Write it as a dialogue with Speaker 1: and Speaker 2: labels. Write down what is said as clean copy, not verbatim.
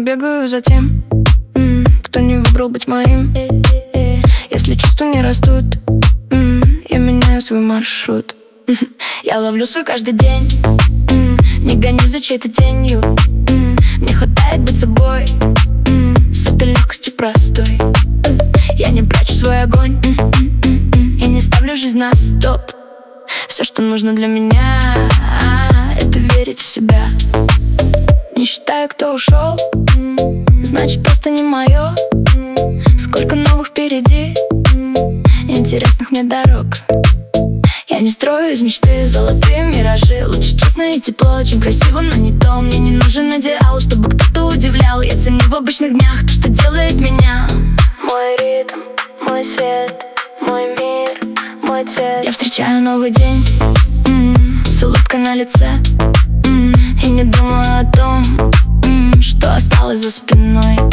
Speaker 1: бегаю за тем, кто не выбрал быть моим. Если чувства не растут, я меняю свой маршрут. Я ловлю свой каждый день, не гонюсь за чьей-то тенью. Мне хватает быть собой, с этой легкостью простой. Я не прячу свой огонь, и не ставлю жизнь на стоп. Все, что нужно для меня, это верить в себя. Не считаю, кто ушел, значит просто не мое. Сколько новых впереди, интересных мне дорог. Я не строю из мечты золотые миражи. Лучше честно и тепло, чем красиво, но не то. Мне не нужен идеал, чтобы кто-то удивлял. Я ценю в обычных днях то, что делает меня. Мой ритм, мой свет, мой мир, мой цвет. Я встречаю новый день с улыбкой на лице, и не думаю о том, что осталось за спиной.